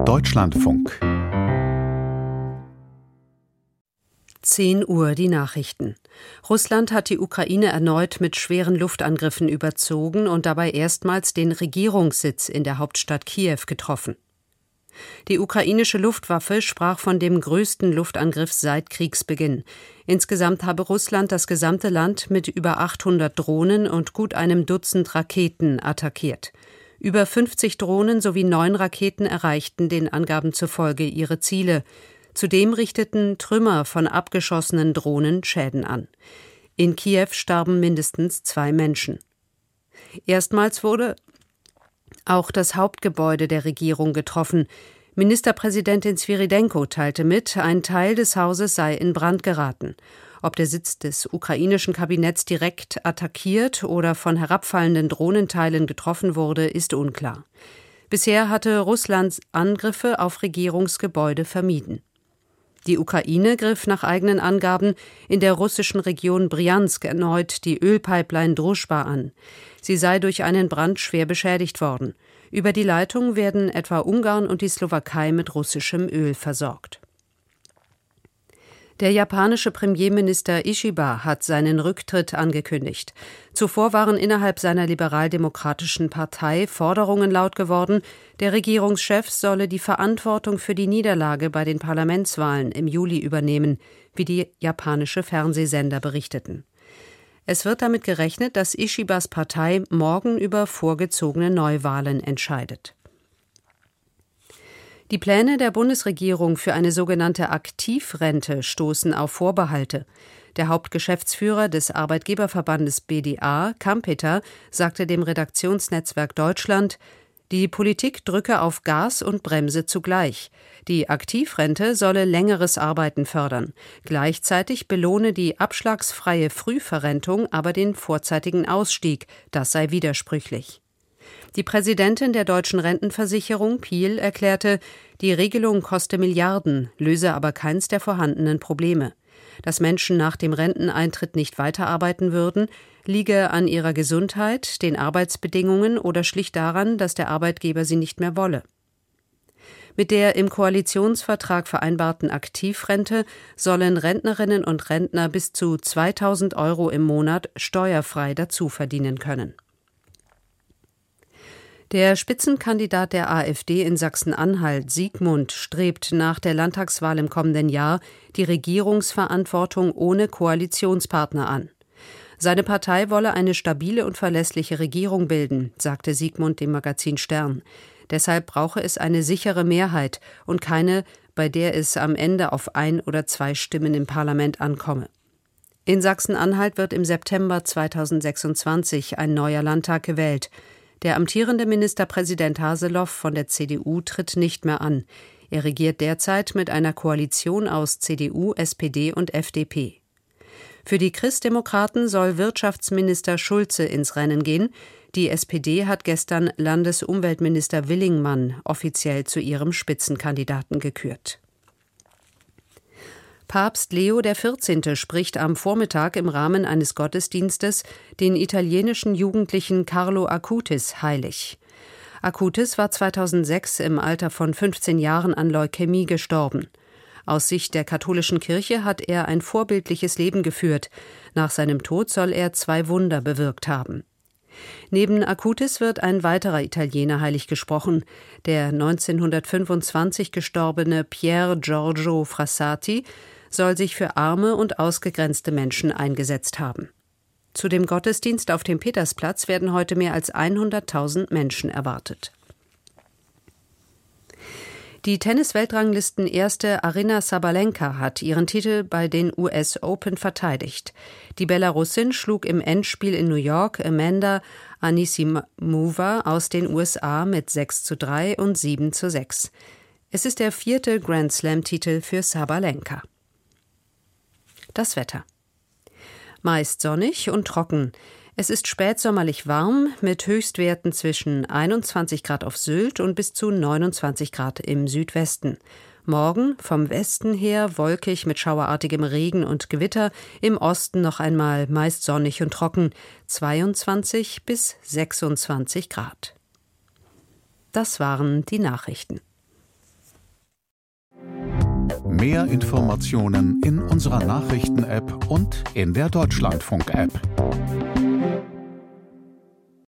Deutschlandfunk. 10 Uhr die Nachrichten. Russland hat die Ukraine erneut mit schweren Luftangriffen überzogen und dabei erstmals den Regierungssitz in der Hauptstadt Kiew getroffen. Die ukrainische Luftwaffe sprach von dem größten Luftangriff seit Kriegsbeginn. Insgesamt habe Russland das gesamte Land mit über 800 Drohnen und gut einem Dutzend Raketen attackiert. Über 50 Drohnen sowie 9 Raketen erreichten den Angaben zufolge ihre Ziele. Zudem richteten Trümmer von abgeschossenen Drohnen Schäden an. In Kiew starben mindestens 2 Menschen. Erstmals wurde auch das Hauptgebäude der Regierung getroffen. Ministerpräsidentin Svyrydenko teilte mit, ein Teil des Hauses sei in Brand geraten. Ob der Sitz des ukrainischen Kabinetts direkt attackiert oder von herabfallenden Drohnenteilen getroffen wurde, ist unklar. Bisher hatte Russland Angriffe auf Regierungsgebäude vermieden. Die Ukraine griff nach eigenen Angaben in der russischen Region Brjansk erneut die Ölpipeline Druschba an. Sie sei durch einen Brand schwer beschädigt worden. Über die Leitung werden etwa Ungarn und die Slowakei mit russischem Öl versorgt. Der japanische Premierminister Ishiba hat seinen Rücktritt angekündigt. Zuvor waren innerhalb seiner liberal-demokratischen Partei Forderungen laut geworden, der Regierungschef solle die Verantwortung für die Niederlage bei den Parlamentswahlen im Juli übernehmen, wie die japanische Fernsehsender berichteten. Es wird damit gerechnet, dass Ishibas Partei morgen über vorgezogene Neuwahlen entscheidet. Die Pläne der Bundesregierung für eine sogenannte Aktivrente stoßen auf Vorbehalte. Der Hauptgeschäftsführer des Arbeitgeberverbandes BDA, Kampeter, sagte dem Redaktionsnetzwerk Deutschland, die Politik drücke auf Gas und Bremse zugleich. Die Aktivrente solle längeres Arbeiten fördern. Gleichzeitig belohne die abschlagsfreie Frühverrentung aber den vorzeitigen Ausstieg. Das sei widersprüchlich. Die Präsidentin der Deutschen Rentenversicherung, Piel, erklärte, die Regelung koste Milliarden, löse aber keins der vorhandenen Probleme. Dass Menschen nach dem Renteneintritt nicht weiterarbeiten würden, liege an ihrer Gesundheit, den Arbeitsbedingungen oder schlicht daran, dass der Arbeitgeber sie nicht mehr wolle. Mit der im Koalitionsvertrag vereinbarten Aktivrente sollen Rentnerinnen und Rentner bis zu 2.000 € im Monat steuerfrei dazu verdienen können. Der Spitzenkandidat der AfD in Sachsen-Anhalt, Siegmund, strebt nach der Landtagswahl im kommenden Jahr die Regierungsverantwortung ohne Koalitionspartner an. Seine Partei wolle eine stabile und verlässliche Regierung bilden, sagte Siegmund dem Magazin Stern. Deshalb brauche es eine sichere Mehrheit und keine, bei der es am Ende auf 1 oder 2 Stimmen im Parlament ankomme. In Sachsen-Anhalt wird im September 2026 ein neuer Landtag gewählt. Der amtierende Ministerpräsident Haseloff von der CDU tritt nicht mehr an. Er regiert derzeit mit einer Koalition aus CDU, SPD und FDP. Für die Christdemokraten soll Wirtschaftsminister Schulze ins Rennen gehen. Die SPD hat gestern Landesumweltminister Willingmann offiziell zu ihrem Spitzenkandidaten gekürt. Papst Leo XIV. Spricht am Vormittag im Rahmen eines Gottesdienstes den italienischen Jugendlichen Carlo Acutis heilig. Acutis war 2006 im Alter von 15 Jahren an Leukämie gestorben. Aus Sicht der katholischen Kirche hat er ein vorbildliches Leben geführt. Nach seinem Tod soll er 2 Wunder bewirkt haben. Neben Acutis wird ein weiterer Italiener heilig gesprochen. Der 1925 gestorbene Pier Giorgio Frassati soll sich für arme und ausgegrenzte Menschen eingesetzt haben. Zu dem Gottesdienst auf dem Petersplatz werden heute mehr als 100.000 Menschen erwartet. Die Tennis-Weltranglisten-Erste Aryna Sabalenka hat ihren Titel bei den US Open verteidigt. Die Belarusin schlug im Endspiel in New York Amanda Anisimova aus den USA mit 6:3 und 7:6. Es ist der 4. Grand-Slam-Titel für Sabalenka. Das Wetter. Meist sonnig und trocken. Es ist spätsommerlich warm mit Höchstwerten zwischen 21 Grad auf Sylt und bis zu 29 Grad im Südwesten. Morgen vom Westen her wolkig mit schauerartigem Regen und Gewitter, im Osten noch einmal meist sonnig und trocken, 22 bis 26 Grad. Das waren die Nachrichten. Mehr Informationen in unserer Nachrichten-App und in der Deutschlandfunk-App.